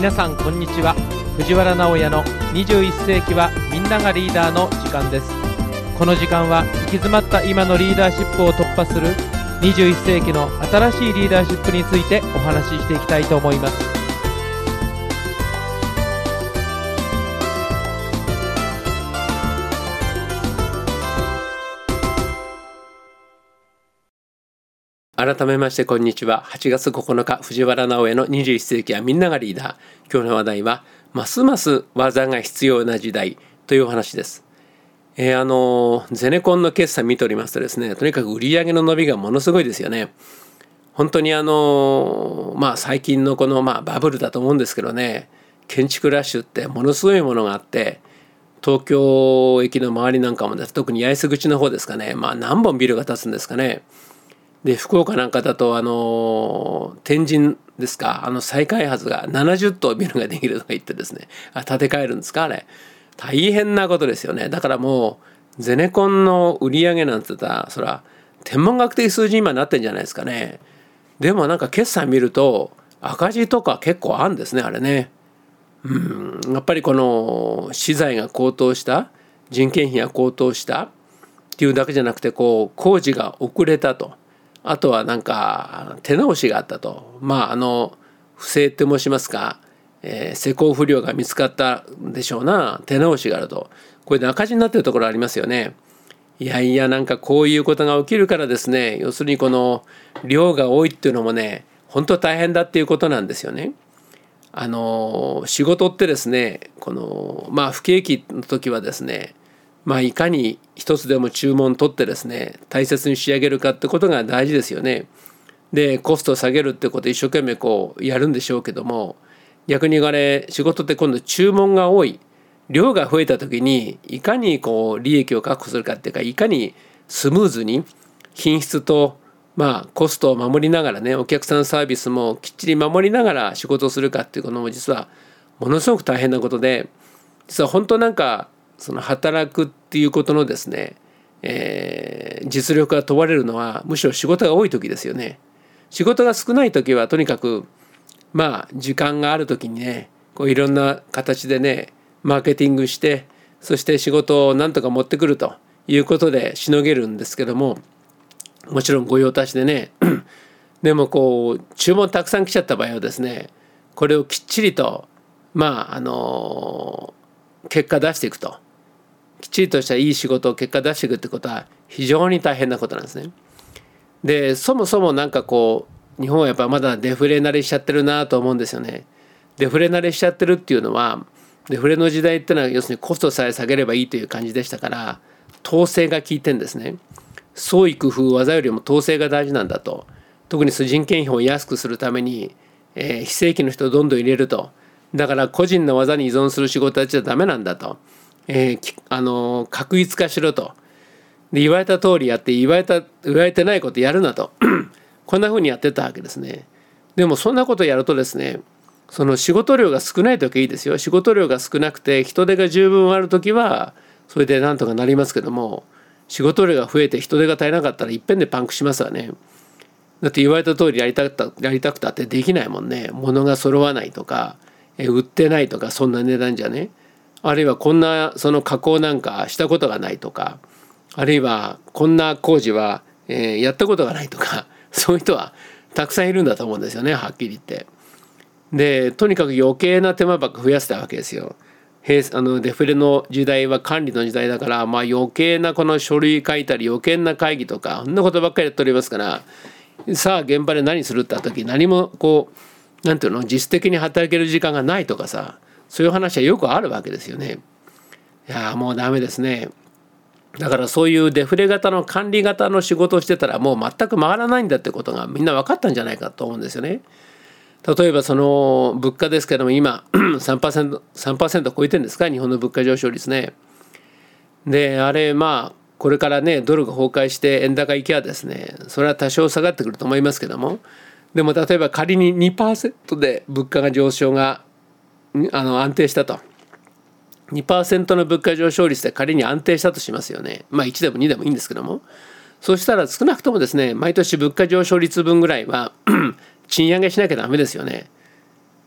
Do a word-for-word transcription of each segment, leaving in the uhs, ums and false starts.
皆さんこんにちは。藤原直哉のにじゅういっ世紀はみんながリーダーの時間です。この時間は行き詰まった今のリーダーシップを突破するにじゅういっ世紀の新しいリーダーシップについてお話ししていきたいと思います。改めましてこんにちは。はちがつここのか藤原直哉のにじゅういっ世紀はみんながリーダー。今日の話題はますます技が必要な時代というお話です。えー、あのゼネコンの決算見ておりますとですね、とにかく売上の伸びがものすごいですよね。本当にあのまあ最近のこのまあバブルだと思うんですけどね、建築ラッシュってものすごいものがあって、東京駅の周りなんかもです、特に八重洲口の方ですかね、まあ何本ビルが建つんですかね。で福岡なんかだとあの天神ですか、あの再開発がななじゅっ棟ビルができるとか言ってですね、あ建て替えるんですか、あれ大変なことですよね。だからもうゼネコンの売り上げなんて言ったらそれは天文学的数字に今なってんじゃないですかね。でもなんか決算見ると赤字とか結構あるんですね、あれね。うんやっぱりこの資材が高騰した、人件費が高騰したっていうだけじゃなくて、こう工事が遅れたと、あとはなんか手直しがあったと、まああの不正って申しますか、えー、施工不良が見つかったんでしょうな、手直しがあると、これで赤字になってるところありますよね。いやいや、なんかこういうことが起きるからですね、要するにこの量が多いっていうのもね、本当大変だっていうことなんですよね。あの仕事ってですね、このまあ不景気の時はですね、まあいかに一つでも注文取ってですね大切に仕上げるかってことが大事ですよね。でコストを下げるってことを一生懸命こうやるんでしょうけども、逆にあれ仕事って今度注文が多い、量が増えた時にいかにこう利益を確保するかっていうか、いかにスムーズに品質とまあコストを守りながらね、お客さんサービスもきっちり守りながら仕事をするかっていうことも実はものすごく大変なことで、実は本当なんかその働くっていうことのですね、えー、実力が問われるのはむしろ仕事が多い時ですよね。仕事が少ない時はとにかくまあ時間がある時にね、こういろんな形でねマーケティングして、そして仕事をなんとか持ってくるということでしのげるんですけども、もちろん御用達でねでもこう注文たくさん来ちゃった場合はですね、これをきっちりとまああの結果出していくと、きっちりとしたいい仕事を結果出していくってことは非常に大変なことなんですね。でそもそもなんかこう日本はやっぱまだデフレ慣れしちゃってるなと思うんですよね。デフレ慣れしちゃってるっていうのは、デフレの時代ってのは要するにコストさえ下げればいいという感じでしたから、統制が効いてんですね。創意工夫技よりも統制が大事なんだと。特に人件費を安くするために、えー、非正規の人をどんどん入れると。だから個人の技に依存する仕事はじゃダメなんだと。えー、あの確一化しろと。で言われた通りやって、言われた言われてないことやるなとこんなふうにやってたわけですね。でもそんなことやるとですね、その仕事量が少ない時はいいですよ。仕事量が少なくて人手が十分ある時はそれでなんとかなりますけども、仕事量が増えて人手が足りなかったらいっぺんでパンクしますわね。だって言われた通りやりたくたやりたくたってできないもんね。物が揃わないとか、え売ってないとか、そんな値段じゃね、あるいはこんなその加工なんかしたことがないとか、あるいはこんな工事は、えー、やったことがないとか、そういう人はたくさんいるんだと思うんですよね、はっきり言って。でとにかく余計な手間ばっか増やしたわけですよ。あのデフレの時代は管理の時代だから、まあ、余計なこの書類書いたり余計な会議とかそんなことばっかりやっておりますから、さあ現場で何するって時何もこうなんていうの実質的に働ける時間がないとかさ、そういう話はよくあるわけですよね。いやもうダメですね。だからそういうデフレ型の管理型の仕事をしてたらもう全く回らないんだってことがみんな分かったんじゃないかと思うんですよね。例えばその物価ですけども今 さんパーセント、さんパーセント 超えてるんですか、日本の物価上昇率ね。であれまあこれからねドルが崩壊して円高行きはですね、それは多少下がってくると思いますけども、でも例えば仮に にパーセント で物価が上昇があの安定したと、にパーセント の物価上昇率で仮に安定したとしますよね。まあいちでもにでもいいんですけども、そうしたら少なくともですね毎年物価上昇率分ぐらいは賃上げしなきゃダメですよね。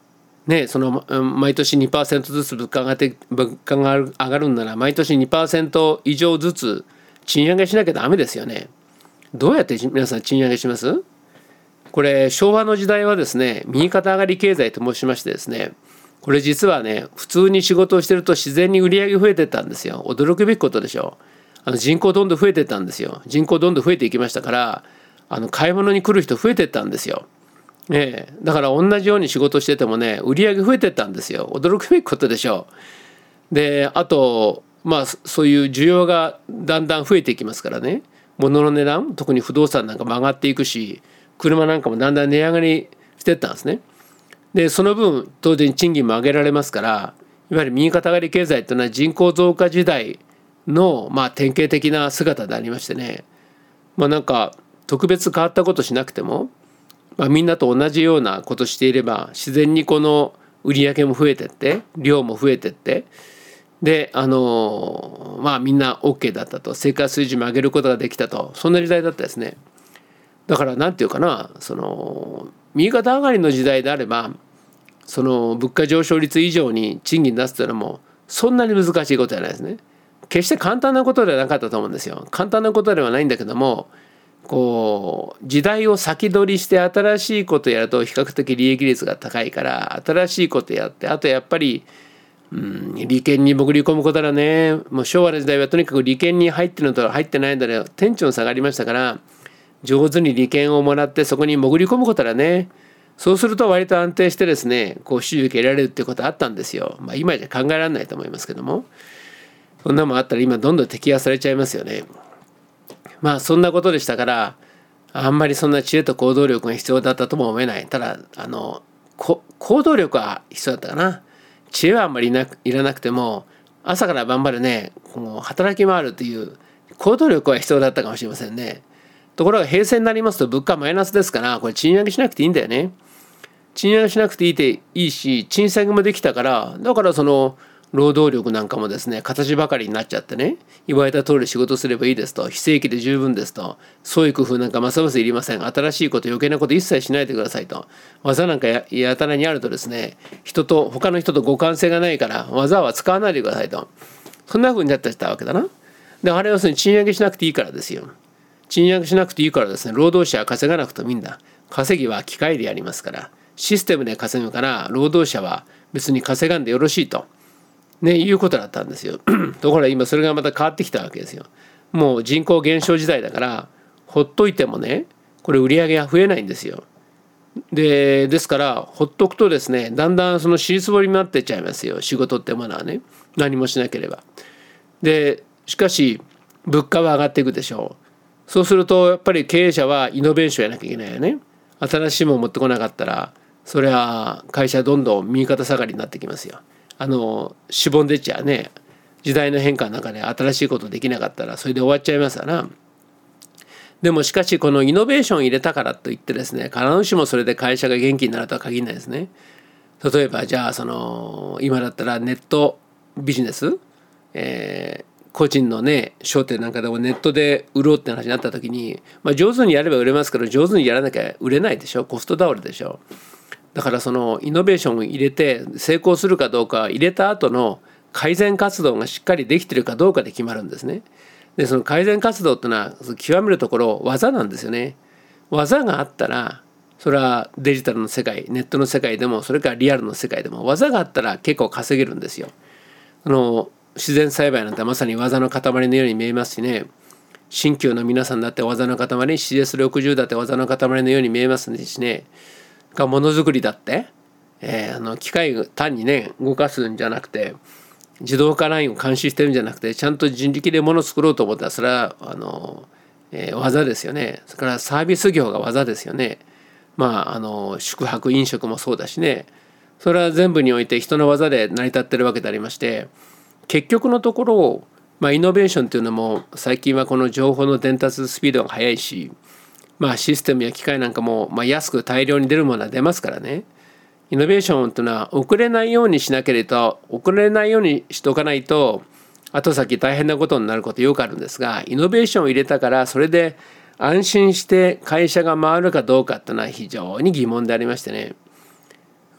ね、その毎年 にパーセント ずつ物価が上がって物価が上がるんなら毎年 にパーセント 以上ずつ賃上げしなきゃダメですよね。どうやって皆さん賃上げします？これ昭和の時代はですね、右肩上がり経済と申しましてですね、これ実はね、普通に仕事をしてると自然に売り上げ増えてったんですよ。驚くべきことでしょう。あの人口どんどん増えてったんですよ。人口どんどん増えていきましたから、あの買い物に来る人増えてったんですよ。ええ、だから同じように仕事しててもね、売り上げ増えてったんですよ。驚くべきことでしょう。で、あとまあそういう需要がだんだん増えていきますからね、物の値段、特に不動産なんかも上がっていくし、車なんかもだんだん値上がりしていったんですね。でその分当然賃金も上げられますから、いわゆる右肩上がり経済というのは人口増加時代のまあ典型的な姿でありましてね、まあなんか特別変わったことしなくても、まあ、みんなと同じようなことしていれば自然にこの売り上げも増えてって量も増えてって、であのまあみんな OK だったと、生活水準も上げることができたと、そんな時代だったですね。だからなんていうかな、その右肩上がりの時代であればその物価上昇率以上に賃金出すというのもそんなに難しいことじゃないですね。決して簡単なことではなかったと思うんですよ。簡単なことではないんだけども、こう時代を先取りして新しいことやると比較的利益率が高いから、新しいことやって、あとやっぱり、うん、利権に潜り込むことだね。もう昭和の時代はとにかく利権に入ってるのと入ってないので天地の差がありましたから、上手に利権をもらってそこに潜り込むことだね。そうすると割と安定してですね、こう収益得られるっていうことあったんですよ。まあ今じゃ考えられないと思いますけども、そんなもんあったら今どんどん摘発されちゃいますよね。まあそんなことでしたから、あんまりそんな知恵と行動力が必要だったとも思えない。ただあの行動力は必要だったかな。知恵はあんまりいなくいらなくても、朝から晩までね、こう働き回るという行動力は必要だったかもしれませんね。ところが平成になりますと物価マイナスですから、これ賃上げしなくていいんだよね。賃上げしなくていいていいし、賃下げもできたから、だからその労働力なんかもですね、形ばかりになっちゃってね、言われた通り仕事すればいいですと、非正規で十分ですと、創意工夫なんかますますいりません、新しいこと余計なこと一切しないでくださいと、技なんか や, やたらにあるとですね、人と他の人と互換性がないから技は使わないでくださいと、そんな風になってたわけだな。であれは要するに賃上げしなくていいからですよ。賃上げしなくていいからですね、労働者は稼がなくてもいいんだ。稼ぎは機械でやりますから、システムで稼ぐから労働者は別に稼がんでよろしいと、ね、いうことだったんですよ。ところが今それがまた変わってきたわけですよ。もう人口減少時代だからほっといてもね、これ売り上げが増えないんですよ。でですからほっとくとですね、だんだんその尻つぼりになってっちゃいますよ、仕事ってものはね、何もしなければ。でしかし物価は上がっていくでしょう。そうするとやっぱり経営者はイノベーションやらなきゃいけないよね。新しいものを持ってこなかったらそれは会社どんどん右肩下がりになってきますよ。あのしぼんでっちゃうね、時代の変化の中で新しいことできなかったらそれで終わっちゃいますわな。でもしかしこのイノベーションを入れたからといってですね、必ずしもそれで会社が元気になるとは限らないですね。例えばじゃあその今だったらネットビジネス、えー、個人のね商店なんかでもネットで売ろうって話になった時に、まあ、上手にやれば売れますけど上手にやらなきゃ売れないでしょ、コスト倒れでしょ。だからそのイノベーションを入れて成功するかどうかは入れた後の改善活動がしっかりできてるかどうかで決まるんですね。でその改善活動ってのは極めるところ技なんですよね。技があったらそれはデジタルの世界、ネットの世界でもそれからリアルの世界でも技があったら結構稼げるんですよ。あの自然栽培なんてまさに技の塊のように見えますしね、新旧の皆さんだって技の塊、シーエスろくじゅう だって技の塊のように見えますしね、ものづくりだって、えー、あの機械単にね動かすんじゃなくて、自動化ラインを監視してるんじゃなくて、ちゃんと人力でものを作ろうと思ったらそれはあの、えー、技ですよね。それからサービス業が技ですよね。まああの宿泊飲食もそうだしね、それは全部において人の技で成り立ってるわけでありまして、結局のところ、まあ、イノベーションっていうのも最近はこの情報の伝達スピードが速いし、まあ、システムや機械なんかも、まあ、安く大量に出るものは出ますからね。イノベーションというのは遅れないようにしなければ、遅れないようにしておかないと後先大変なことになることよくあるんですが、イノベーションを入れたからそれで安心して会社が回るかどうかっていうのは非常に疑問でありましてね、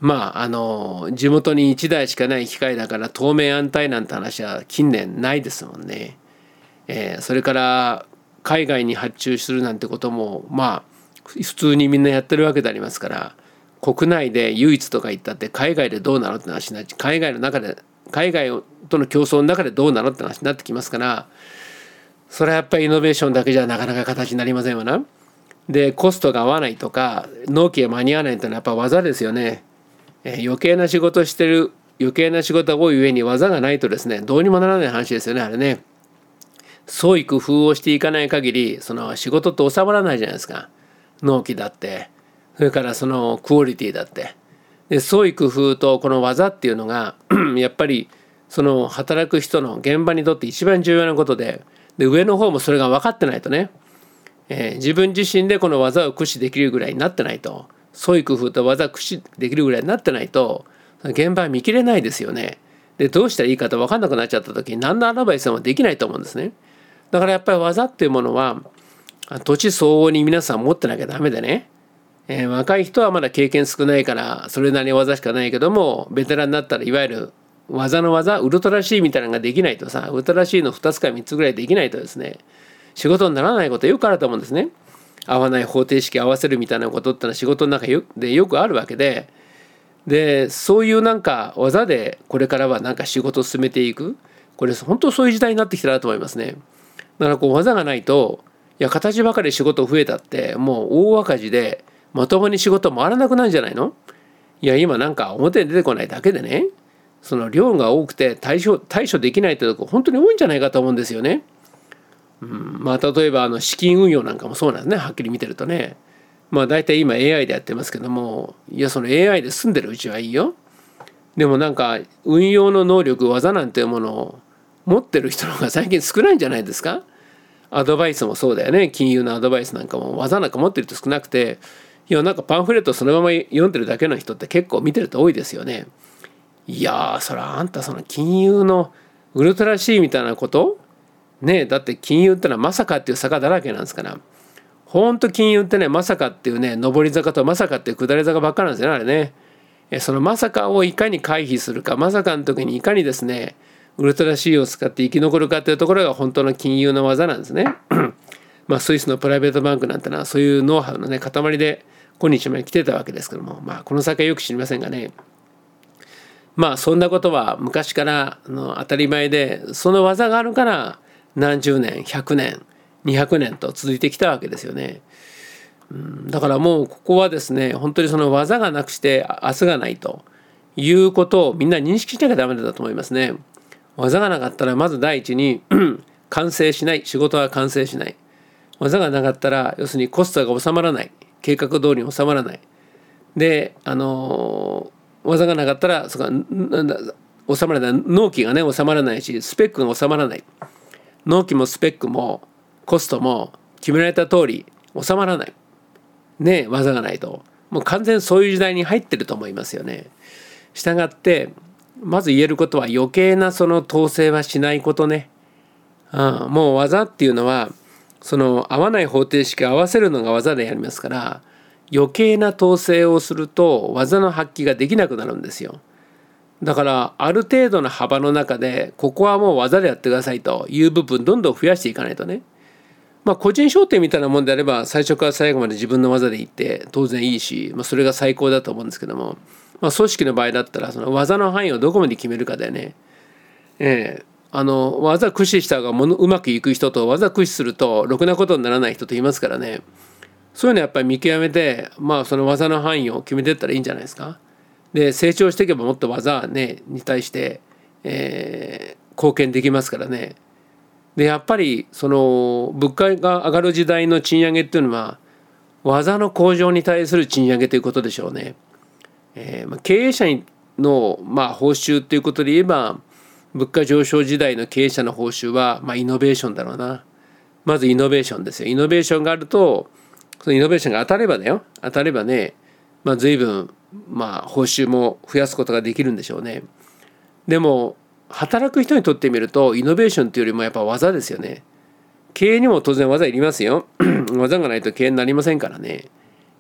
まああの地元にいちだいしかない機械だから透明安泰なんて話は近年ないですもんね。えー、それから海外に発注するなんてこともまあ普通にみんなやってるわけでありますから、国内で唯一とか言ったって海外でどうなのって話になって、海外の中で海外との競争の中でどうなのって話になってきますから、それはやっぱりイノベーションだけじゃなかなか形になりませんわな。でコストが合わないとか納期が間に合わないというのはやっぱ技ですよね。えー、余計な仕事をしてる余計な仕事が多い上に技がないとですね、どうにもならない話ですよね、あれね。創意工夫をしていかない限りその仕事って収まらないじゃないですか。納期だってそれからそのクオリティだってで、創意工夫とこの技っていうのがやっぱりその働く人の現場にとって一番重要なことで、で上の方もそれが分かってないとね、えー、自分自身でこの技を駆使できるぐらいになってないと、創意工夫と技を駆使できるぐらいになってないと現場は見切れないですよね。でどうしたらいいかと分かんなくなっちゃった時に何のアドバイスもできないと思うんですね。だからやっぱり技っていうものは土地相応に皆さん持ってなきゃダメでね、えー、若い人はまだ経験少ないからそれなりに技しかないけども、ベテランになったらいわゆる技の技ウルトラ C みたいなのができないとさ、ウルトラ C のふたつかみっつぐらいできないとですね、仕事にならないことよくあると思うんですね。合わない方程式合わせるみたいなことってのは仕事の中でよくあるわけで、でそういうなんか技でこれからはなんか仕事を進めていく、これ本当そういう時代になってきたなと思いますね。だからこう技がないと、いや形ばかり仕事増えたってもう大赤字でまともに仕事回らなくなるんじゃないの。いや今なんか表に出てこないだけでね、その量が多くて対処対処できないってとこ本当に多いんじゃないかと思うんですよね。うん、まあ例えばあの資金運用なんかもそうなんですね、はっきり見てるとね。まあ大体今 エーアイ でやってますけども、いやその エーアイ で済んでるうちはいいよ。でもなんか運用の能力技なんていうものを持ってる人の方が最近少ないんじゃないですか。アドバイスもそうだよね。金融のアドバイスなんかも技なんか持ってる人少なくて、いやなんかパンフレットそのまま読んでるだけの人って結構見てると多いですよね。いやーそらあんたその金融のウルトラ C みたいなことねえ、だって金融ってのはまさかっていう坂だらけなんですから。ほんと金融ってね、まさかっていうね、上り坂とまさかっていう下り坂ばっかなんですよね、あれね。えそのまさかをいかに回避するか、まさかの時にいかにですねウルトラ C を使って生き残るかというところが本当の金融の技なんですね。まあスイスのプライベートバンクなんてのはそういうノウハウのね塊で今日まで来てたわけですけども、まあこの先はよく知りませんがね。まあそんなことは昔からの当たり前で、その技があるから何十年ひゃくねんにひゃくねんと続いてきたわけですよね。うん、だからもうここはですね、本当にその技がなくして明日がないということをみんな認識しなきゃダメだと思いますね。技がなかったらまず第一に完成しない、仕事は完成しない。技がなかったら要するにコストが収まらない、計画通りに収まらない。であの技がなかったらそこなんだ収まらない、納期がね収まらないし、スペックが収まらない。納期もスペックもコストも決められた通り収まらないね、技がないと。もう完全にそういう時代に入ってると思いますよね。したがってまず言えることは余計なその統制はしないことね。ああもう技っていうのはその合わない方程式を合わせるのが技でやりますから、余計な統制をすると技の発揮ができなくなるんですよ。だからある程度の幅の中でここはもう技でやってくださいという部分どんどん増やしていかないとね。まあ個人商店みたいなもんであれば最初から最後まで自分の技でいって当然いいし、まあ、それが最高だと思うんですけども、まあ、組織の場合だったらその技の範囲をどこまで決めるかだよね。ええあの技駆使した方がものうまくいく人と技駆使するとろくなことにならない人といますからね。そういうのやっぱり見極めて、まあその技の範囲を決めていったらいいんじゃないですか。で成長していけばもっと技、ね、に対して、えー、貢献できますからね。でやっぱりその物価が上がる時代の賃上げっていうのは技の向上に対する賃上げということでしょうね。えーまあ、経営者の、まあ、報酬ということで言えば物価上昇時代の経営者の報酬は、まあ、イノベーションだろうな。まずイノベーションですよ。イノベーションがあるとそのイノベーションが当たればだよ当たればね、まあ、随分まあ報酬も増やすことができるんでしょうね。でも働く人にとってみるとイノベーションというよりもやっぱ技ですよね。経営にも当然技いりますよ技がないと経営になりませんからね。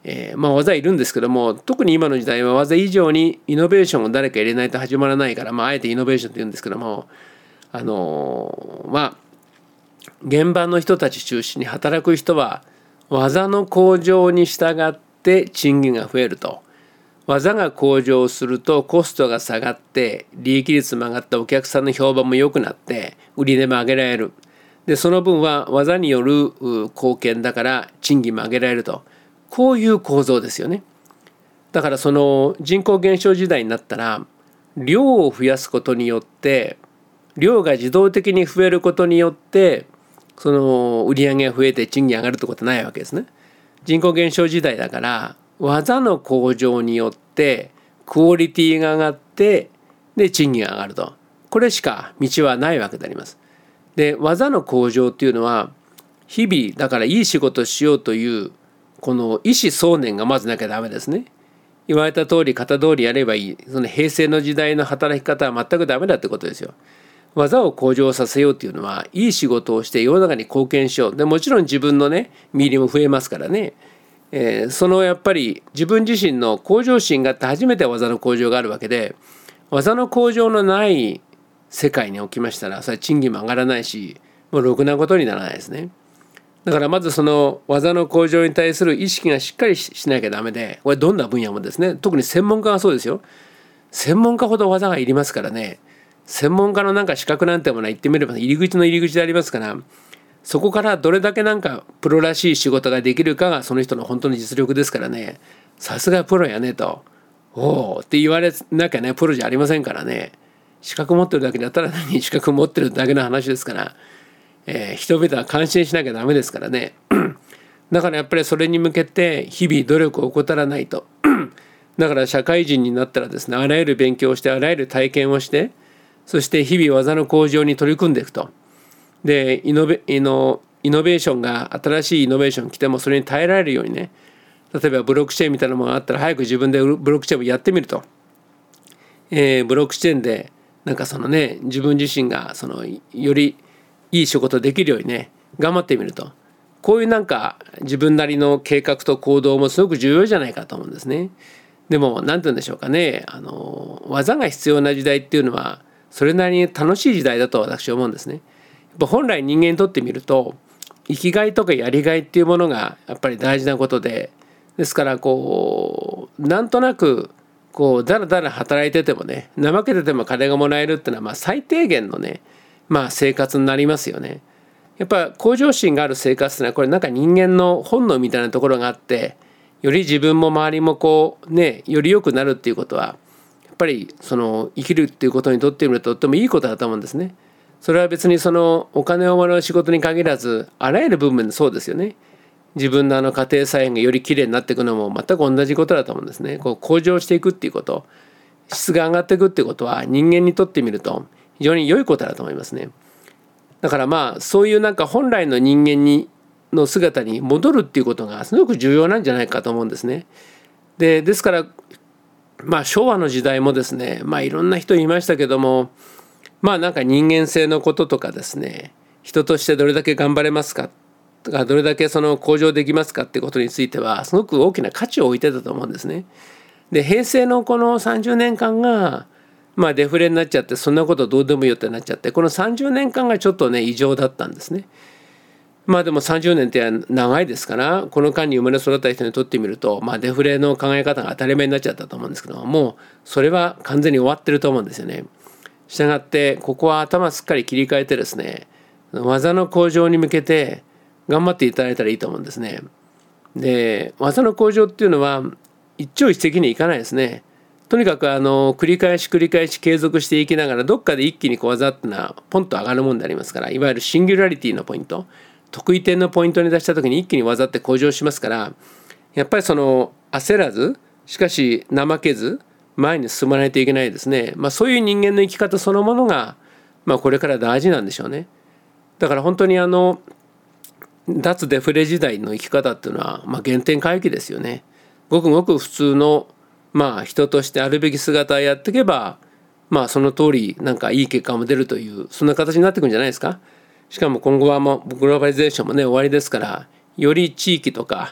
えー、まあ技いるんですけども、特に今の時代は技以上にイノベーションを誰か入れないと始まらないから、まあ、あえてイノベーションって言うんですけども、あのー、まあ現場の人たち中心に働く人は技の向上に従って賃金が増えると。技が向上するとコストが下がって利益率も上がってお客さんの評判も良くなって売り値も上げられる。でその分は技による貢献だから賃金も上げられると。こういう構造ですよね。だからその人口減少時代になったら量を増やすことによって量が自動的に増えることによってその売り上げが増えて賃金上がるってことはないわけですね。人口減少時代だから技の向上によってクオリティが上がってで賃金が上がると。これしか道はないわけであります。で技の向上っていうのは日々だからいい仕事をしようというこの意思相念がまずなきゃダメですね。言われた通り型通りやればいい。その平成の時代の働き方は全くダメだってことですよ。技を向上させようっていうのはいい仕事をして世の中に貢献しよう。でもちろん自分のね身入りも増えますからね。えー、そのやっぱり自分自身の向上心があって初めて技の向上があるわけで、技の向上のない世界におきましたらそれは賃金も上がらないしもうろくなことにならないですね。だからまずその技の向上に対する意識がしっかりしなきゃダメで、これどんな分野もですね、特に専門家がそうですよ。専門家ほど技がいりますからね。専門家のなんか資格なんてものは言ってみれば入り口の入り口でありますから、そこからどれだけなんかプロらしい仕事ができるかがその人の本当の実力ですからね。さすがプロやねと、おおって言われなきゃねプロじゃありませんからね。資格持ってるだけだったら何資格持ってるだけの話ですから、えー、人々は感心しなきゃダメですからね。だからやっぱりそれに向けて日々努力を怠らないと。だから社会人になったらですね、あらゆる勉強をしてあらゆる体験をして、そして日々技の向上に取り組んでいくと。でイノベ、イノ、イノベーションが新しいイノベーション来てもそれに耐えられるようにね、例えばブロックチェーンみたいなものがあったら早く自分でブロックチェーンをやってみると、えー、ブロックチェーンでなんかそのね自分自身がそのよりいい仕事できるようにね頑張ってみると、こういうなんか自分なりの計画と行動もすごく重要じゃないかと思うんですね。でも何て言うんでしょうかね、あの技が必要な時代っていうのはそれなりに楽しい時代だと私は思うんですね。やっぱ本来人間にとってみると生きがいとかやりがいっていうものがやっぱり大事なことで、ですからこうなんとなくこうだらだら働いててもね怠けてても金がもらえるっていうのはまあ最低限のねまあ生活になりますよね。やっぱ向上心がある生活っていうのはこれなんか人間の本能みたいなところがあって、より自分も周りもこうねより良くなるっていうことはやっぱりその生きるっていうことにとってみるととってもいいことだと思うんですね。それは別にそのお金をもらう仕事に限らずあらゆる部分でそうですよね。自分のあの家庭菜園がよりきれいになっていくのも全く同じことだと思うんですね。こう向上していくっていうこと、質が上がっていくっていうことは人間にとってみると非常に良いことだと思いますね。だからまあそういうなんか本来の人間にの姿に戻るっていうことがすごく重要なんじゃないかと思うんですね。で、ですからまあ昭和の時代もですね、まあいろんな人いましたけども、まあなんか人間性のこととかですね、人としてどれだけ頑張れますかとかどれだけその向上できますかってことについてはすごく大きな価値を置いてたと思うんですね。で平成のこのさんじゅうねんかんがまあデフレになっちゃって、そんなことどうでもいいよってなっちゃって、このさんじゅうねんかんがちょっとね異常だったんですね。まあでもさんじゅうねんって長いですから、この間に生まれ育った人にとってみるとまあデフレの考え方が当たり前になっちゃったと思うんですけども、もうそれは完全に終わってると思うんですよね。したがってここは頭すっかり切り替えてですね、技の向上に向けて頑張っていただいたらいいと思うんですね。で技の向上っていうのは一朝一夕にいかないですね。とにかくあの繰り返し繰り返し継続していきながらどっかで一気にこう技っていうのはポンと上がるもんでありますから、いわゆるシンギュラリティのポイント、得意点のポイントに出した時に一気に技って向上しますから、やっぱりその焦らずしかし怠けず前に進まないといけないですね。まあそういう人間の生き方そのものがまあこれから大事なんでしょうね。だから本当にあの脱デフレ時代の生き方っていうのはまあ原点回帰ですよね。ごくごく普通のまあ人としてあるべき姿をやっていけば、まあその通りなんかいい結果も出るという、そんな形になっていくんじゃないですか。しかも今後はもうグローバリゼーションもね終わりですから、より地域とか、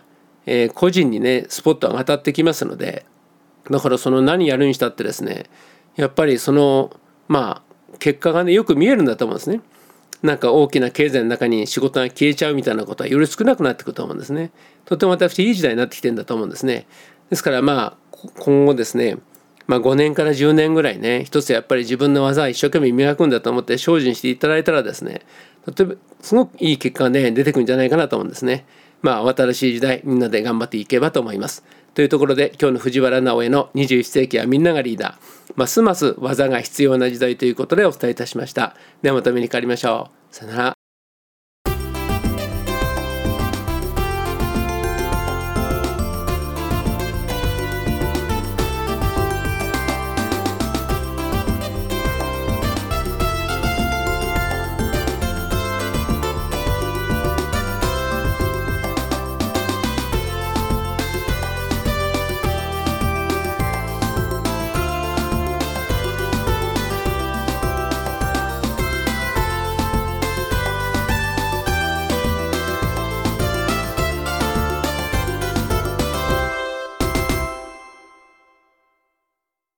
えー個人にねスポットが当たってきますので、だからその何やるにしたってですね、やっぱりそのまあ結果がねよく見えるんだと思うんですね。なんか大きな経済の中に仕事が消えちゃうみたいなことはより少なくなってくると思うんですね。とても私いい時代になってきてるんだと思うんですね。ですからまあ今後ですね、まあ、ごねんからじゅうねんぐらいね、一つやっぱり自分の技を一生懸命磨くんだと思って精進していただいたらですね、例えばすごくいい結果がね出てくるんじゃないかなと思うんですね。まあ新しい時代みんなで頑張っていけばと思います。というところで今日の藤原直江のにじゅういっ世紀はみんながリーダー、ますます技が必要な時代ということでお伝えいたしました。ではまたお目にかかりましょう。さよなら。